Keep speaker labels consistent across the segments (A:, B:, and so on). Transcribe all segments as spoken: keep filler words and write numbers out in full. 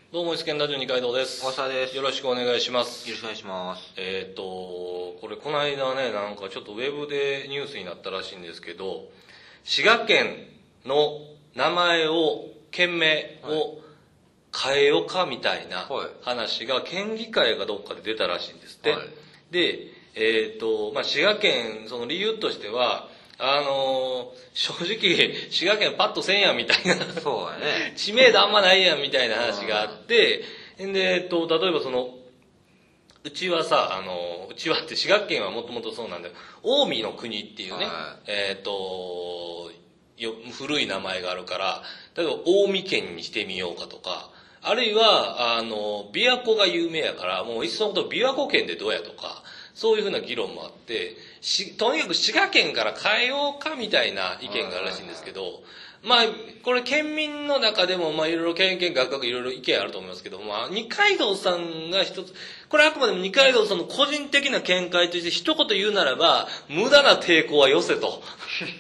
A: どうも、いすけんラジオ二階堂です。
B: 大沢です。
A: よろしくお願いします。
B: よろしくお願いします。
A: えっと、これこの間ね、なんかちょっとウェブでニュースになったらしいんですけど、滋賀県の名前を、県名を変えようかみたいな話が県議会がどっかで出たらしいんですって。はい、で、えっと、まあ、滋賀県、その理由としては、あのー、正直、滋賀県パッとせんやんみたいな。
B: そうだね。
A: 知名度あんまないやんみたいな話があって、で、えっと、例えばその、うちはさ、あの、うちはって滋賀県はもともとそうなんだよ。近江の国っていうね、はい、えっと、よ、古い名前があるから、例えば近江県にしてみようかとか、あるいは、あの、琵琶湖が有名やから、もういっそのこと琵琶湖県でどうやとか、そういうふうな議論もあって、し、とにかく滋賀県から変えようかみたいな意見があるらしいんですけど、まあ、これ県民の中でも、まあいろいろ県県学学いろいろ意見あると思いますけど、まあ二階堂さんが一つ、これあくまでも二階堂さんの個人的な見解として一言言うならば、無駄な抵抗はよせと。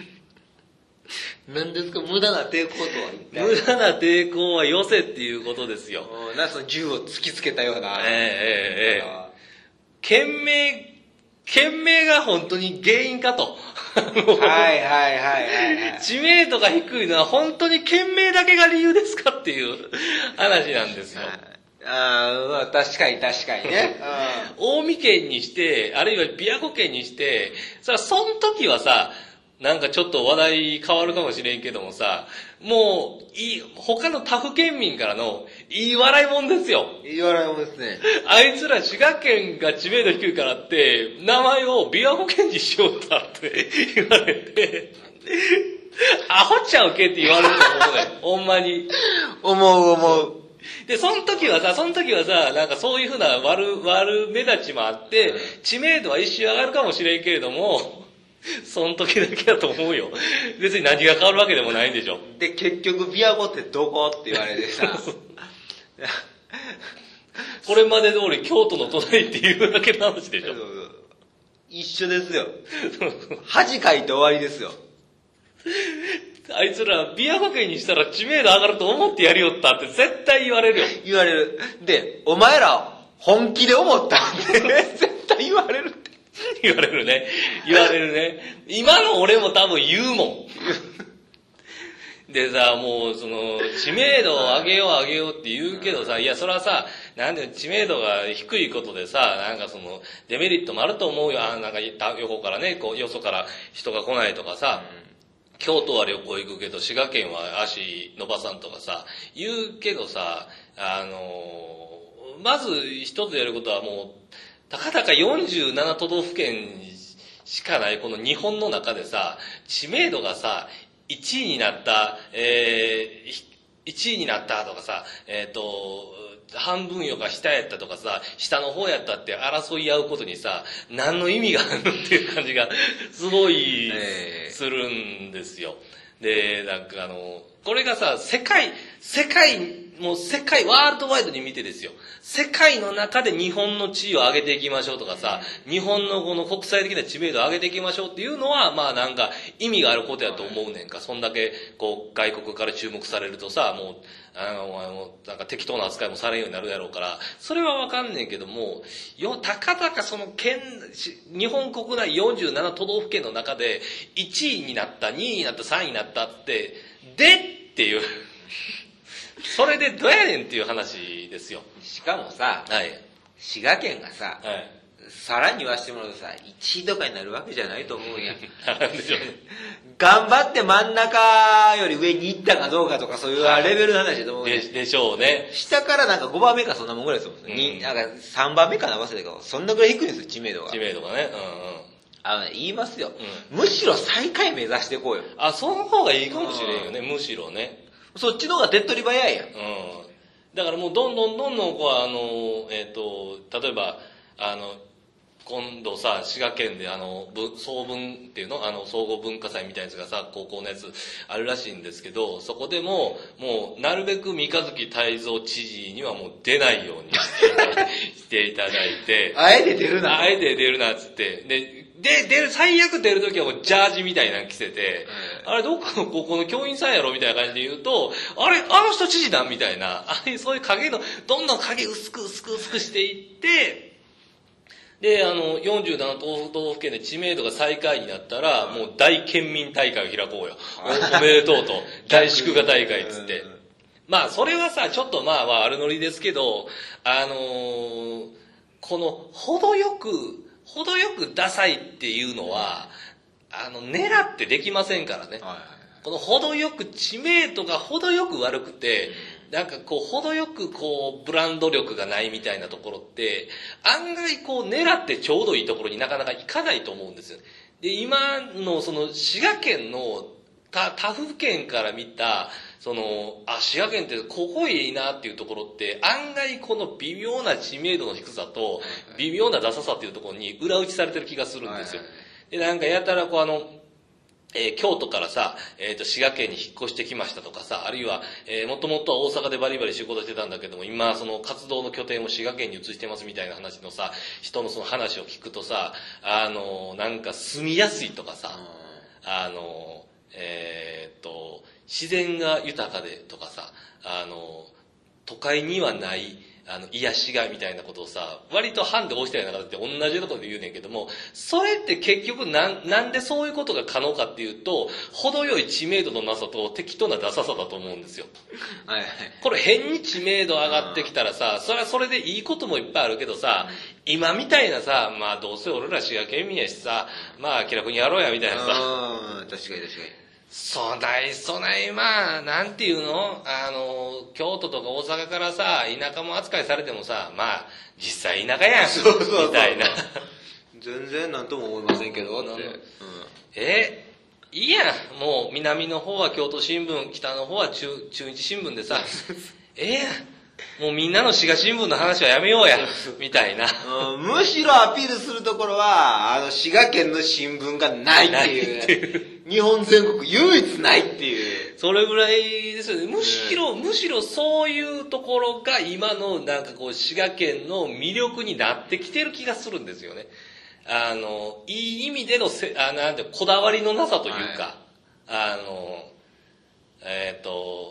B: 何ですか無駄な抵抗とは一体。
A: 無駄な抵抗はよせっていうことですよ。
B: なんかその銃を突きつけたような。
A: ええええええ。県名、県名が本当に原因かと。
B: はいはいはいはい、はい。
A: 知名度が低いのは本当に県名だけが理由ですかっていう話なんですよ。
B: ああ、確かに確かにね。
A: 近江県にして、あるいは琵琶湖県にして、さ、その時はさ、なんかちょっと話題変わるかもしれんけどもさ、もう、いい、他の他府県民からの、いい笑いもんですよ。
B: いい笑いもんですね。
A: あいつら滋賀県が知名度低いからって、名前を琵琶湖県にしようったって言われて、アホちゃうけって言われると思うね。ほんまに。
B: 思う思う。
A: で、その時はさ、その時はさ、なんかそういうふうな悪、悪目立ちもあって、知名度は一瞬上がるかもしれんけれども、その時だけだと思うよ。別に何が変わるわけでもないんでしょ。
B: で、結局、琵琶湖ってどこって言われてさ。
A: これまで通り京都の隣っていうだけの話でしょ。
B: 一緒ですよ。恥かいて終わりですよ。
A: あいつら、琵琶湖県にしたら知名度上がると思ってやりよったって絶対言われるよ。
B: 言われる。で、お前ら、本気で思ったって絶対言われるって。
A: 言われるね。言われるね。今の俺も多分言うもん。でさ、もうその、知名度を上げよう上げようって言うけどさ、いや、それはさ、なんで知名度が低いことでさ、なんかその、デメリットもあると思うよ。あなんか、横からね、こう、よそから人が来ないとかさ、うん、京都は旅行行くけど、滋賀県は足伸ばさんとかさ、言うけどさ、あの、まず一つやることはもう、たかだかよんじゅうなな都道府県しかないこの日本の中でさ、知名度がさ、いちいになった、えー、いちいになったとかさ、えっと、半分よか下やったとかさ、下の方やったって争い合うことにさ、何の意味があるのっていう感じがすごいするんですよ。で、なんかあの、これがさ、世界、世界、もう世界、ワールドワイドに見てですよ。世界の中で日本の地位を上げていきましょうとかさ、日本のこの国際的な知名度を上げていきましょうっていうのは、まあなんか意味があることやと思うねんか。そんだけ、こう、外国から注目されるとさ、もう、あの、もうなんか適当な扱いもされんようになるやろうから、それはわかんねんけども、よ、たかだかその県、日本国内よんじゅうなな都道府県の中で、いちいになった、にいになった、さんいになったって、でっていう。それでどうやねんっていう話ですよ。
B: しかもさ、はい、滋賀県がさ、はい、さらに言わしてもらうとさ、いちいとかになるわけじゃないと思うんや。
A: でしょうね。
B: 頑張って真ん中より上に行ったかどうかとかそういうレベルの話だと思う、
A: ね、で, でしょうね。
B: 下からなんかごばんめかそんなもんぐらいですもんね。うん、なんかさんばんめかな忘れたけど、そんなぐらい低いんですよ、知名度が。
A: 知名度がね。うんうん。
B: あのね、言いますよ、うん。むしろ最下位目指していこうよ。
A: あ、その方がいいかもしれんよね、むしろね。
B: そっちの方が手っ取り早いやん。うん。
A: だからもうどんどんどんどんこうあの、えっと、例えば、あの、今度さ、滋賀県であの、総文っていうのあの、総合文化祭みたいなやつがさ、高校のやつあるらしいんですけど、そこでも、もう、なるべく三日月泰造知事にはもう出ないようにしていただいて。
B: あえて出るな。
A: あえて出るなっつって。で、 で、出る、最悪出るときはもうジャージみたいなの着せて、あれどっかの高校の教員さんやろみたいな感じで言うと、あれ、あの人知事だみたいな、あれ、そういう影の、どんどん影薄く薄く薄くしていって、で、あの、よんじゅうなな都道府県で知名度が最下位になったら、もう大県民大会を開こうよ。おめでとうと。大祝賀大会っつって。まあ、それはさ、ちょっとまあまあ、悪ノリですけど、あのー、この、程よく、程よくダサいっていうのは、あの、狙ってできませんからね。この程よく、知名度が程よく悪くて、なんかこう、程よくこう、ブランド力がないみたいなところって、案外こう、狙ってちょうどいいところになかなか行かないと思うんですよ。で、今のその、滋賀県の他、他府県から見た、その、あ、滋賀県ってここいいなっていうところって、案外この微妙な知名度の低さと、微妙なダサさっていうところに裏打ちされてる気がするんですよ。で、なんかやたらこうあの、えー、京都からさ、えっ、ー、と、滋賀県に引っ越してきましたとかさ、あるいは、えー、もともとは大阪でバリバリ仕事してたんだけども、今、その活動の拠点を滋賀県に移してますみたいな話のさ、人のその話を聞くとさ、あの、なんか住みやすいとかさ、あの、えっ、ー、と、自然が豊かでとかさ、あの、都会にはない、あの、癒しがみたいなことをさ、割とハンデ押したような形で同じところで言うねんけども、それって結局なん、なんでそういうことが可能かっていうと、程よい知名度のなさと適当なダサさだと思うんですよ。はいはい。これ変に知名度上がってきたらさ、それはそれでいいこともいっぱいあるけどさ、今みたいなさ、まあどうせ俺ら滋賀県民やしさ、まあ気楽にやろうやみたいなさ。
B: うん、確かに確かに。
A: そないそないまあ、なんていうのあの、京都とか大阪からさ、田舎も扱いされてもさ、まあ、実際田舎やん。そうそうそうみたいな。
B: 全然なんとも思いませんけど、って。うん、
A: え、いいやん。もう、南の方は京都新聞、北の方は中、中日新聞でさ、ええやん。もうみんなの滋賀新聞の話はやめようや、みたいな、
B: うん。むしろアピールするところは、あの、滋賀県の新聞がないっていう、ね。っていう日本全国唯一ないっていう。
A: それぐらいですよね。むしろ、むしろそういうところが今のなんかこう滋賀県の魅力になってきてる気がするんですよね。あの、いい意味でのせ、あなんてこだわりのなさというか、はい、あの、えっ、ー、と、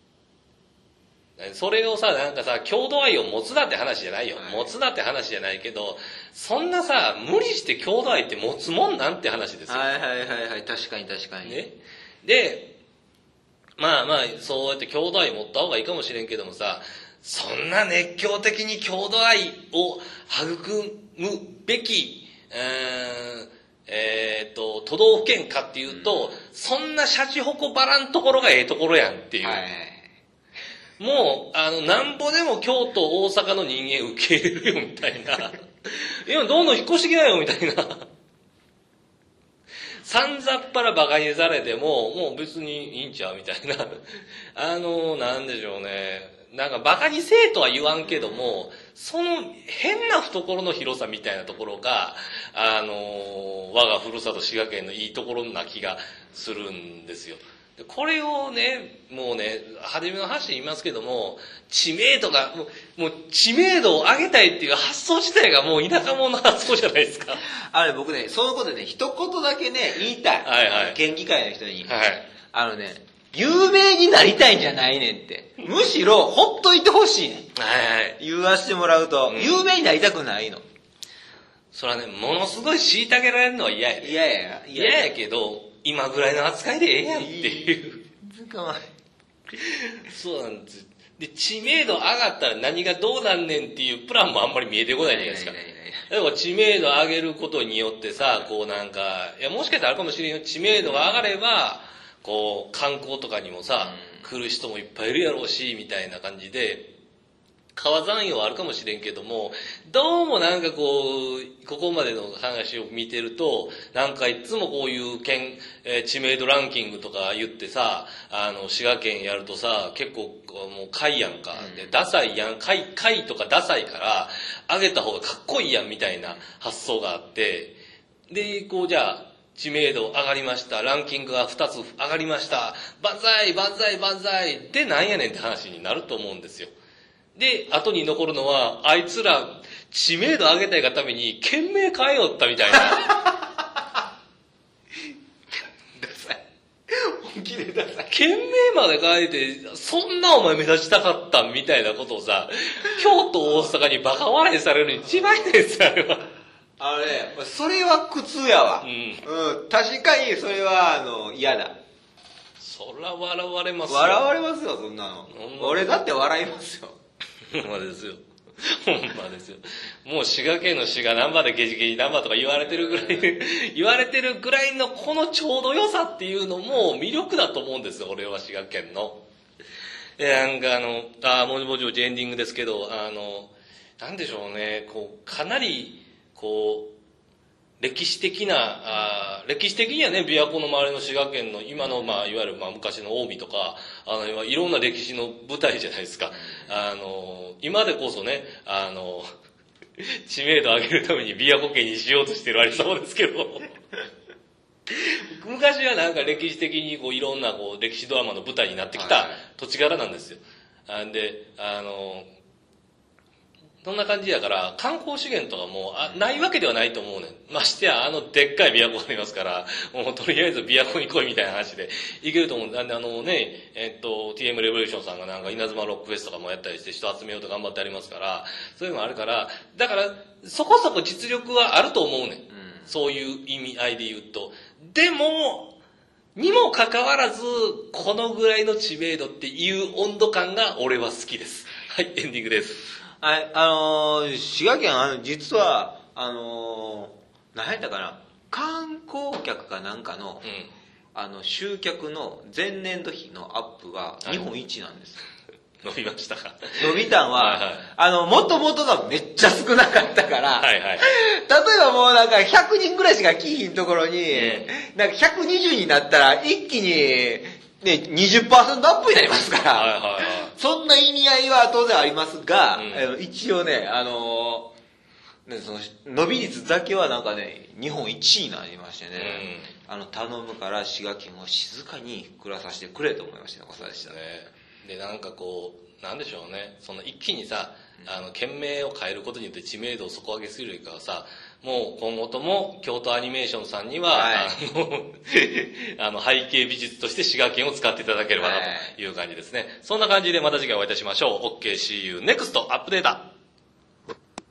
A: それをさ、なんかさ、郷土愛を持つなって話じゃないよ。はい、持つなって話じゃないけど、そんなさ、無理して郷土愛って持つもんなんて話ですよ。
B: はいはいはいはい、確かに確かに。
A: ね。で、まあまあ、そうやって郷土愛持った方がいいかもしれんけどもさ、そんな熱狂的に郷土愛を育むべき、えーえー、と、都道府県かっていうと、うん、そんなシャチホコばらんところがええところやんっていう。はいもう、あの、なんぼでも京都、大阪の人間受け入れるよ、みたいな。今、どんどん引っ越してきなよ、みたいな。さんざっぱら馬鹿にされても、もう別にいいんちゃうみたいな。あの、なんでしょうね。なんか馬鹿にせえとは言わんけども、その変な懐の広さみたいなところが、あの、我がふるさと滋賀県のいいところな気がするんですよ。これをね、もうね、初めの話言いますけども、知名度が、もう、もう知名度を上げたいっていう発想自体がもう田舎者の発想じゃないですか。
B: あれ僕ね、そういうことでね、一言だけね、言いたい。はいはい。県議会の人に。はい。あのね、有名になりたいんじゃないねんって。むしろ、ほっといてほしいねん。はいはい。言わしてもらうと、うん、有名になりたくないの。
A: それはね、ものすごい虐げられるのは嫌やで。
B: 嫌や。
A: 嫌やけど、今ぐらいの扱いでええやんっていう。そうなんです。で、知名度上がったら何がどうなんねんっていうプランもあんまり見えてこないじゃないですか。例えば知名度上げることによってさ、こうなんか、いやもしかしたらあるかもしれんよ。知名度が上がれば、こう観光とかにもさ、来る人もいっぱいいるやろうし、みたいな感じで、川山用はあるかもしれんけども、どうもなんかこう、ここまでの話を見てると、なんかいつもこういう県、えー、知名度ランキングとか言ってさ、あの、滋賀県やるとさ、結構もう下位やんか。で、ダサいやん、下位、下位とかダサいから、上げた方がかっこいいやんみたいな発想があって、で、こうじゃあ、知名度上がりました。ランキングがふたつ上がりました。万歳、万歳、万歳でなんやねんって話になると思うんですよ。で、後に残るのは、あいつら、知名度上げたいがために、県名変えよったみたいな。
B: てください。
A: 県名まで書いて、そんなお前目立ちたかったみたいなことをさ、京都大阪にバカ笑いされるに違いないですよ、あれは。
B: あのね、それは苦痛やわ。うん。うん。確かにそれは、あの、嫌だ。
A: そら笑われますよ。
B: 笑われますよ、そんなの。俺だって笑いますよ。
A: ほんまですよ。ほんまですよ。もう滋賀県の滋賀ナンバーでゲジゲジナンバーとか言われてるぐらい、言われてるぐらいのこのちょうど良さっていうのも魅力だと思うんですよ、俺は滋賀県の。で、なんかあの、あもじもじもじエンディングですけど、あの、なんでしょうね、こう、かなり、こう、歴史的な、あ歴史的にはね、琵琶湖の周りの滋賀県の今の、まあ、いわゆる、まあ、昔の近江とか、あの、いろんな歴史の舞台じゃないですか。あの、今でこそね、あの、知名度を上げるために琵琶湖県にしようとしてるありそうですけど、昔はなんか歴史的にこう、いろんなこう、歴史ドラマの舞台になってきた土地柄なんですよ。んで、あの、そんな感じやから、観光資源とかもあないわけではないと思うねん。ましてや、あのでっかい琵琶湖がありますから、もうとりあえず琵琶湖に来いみたいな話でいけると思うんで、あのね、えっと、ティーエム レボリューションさんがなんか稲妻ロックフェスとかもやったりして人集めようと頑張ってありますから、そういうのがあるから、だから、そこそこ実力はあると思うねん。うん、そういう意味合いで言うと。でも、にもかかわらず、このぐらいの知名度っていう温度感が俺は好きです。はい、エンディングです。
B: はい、あのー、滋賀県、あの、実は、あのー、何やったかな、観光客かなんかの、うん、あの、集客の前年度比のアップが日本一なんです。
A: はい、伸びましたか。
B: 伸びたんは、はいはい、あの、もともとがめっちゃ少なかったから、はいはい、例えばもうなんかひゃくにんぐらいしか来ひんところに、うん、なんかひゃくにじゅうになったら一気に、ね、にじゅっパーセント アップになりますから、はいはいはい、そんな意味合いは当然ありますが、うん、一応ね、あのー、ね、その伸び率だけはなんかね、日本一になりましてね、うん、あの、頼むから滋賀県を静かに暮らさせてくれと思いましたね、ことでしたね。
A: で、なんかこう、なんでしょうね、その一気にさ、あの、県名を変えることによって知名度を底上げするよりかはさ、もう今後とも京都アニメーションさんには、はい、あの、あの背景美術として滋賀県を使っていただければなという感じですね。はい、そんな感じでまた次回お会いいたしましょう。OK, see you next アップデート。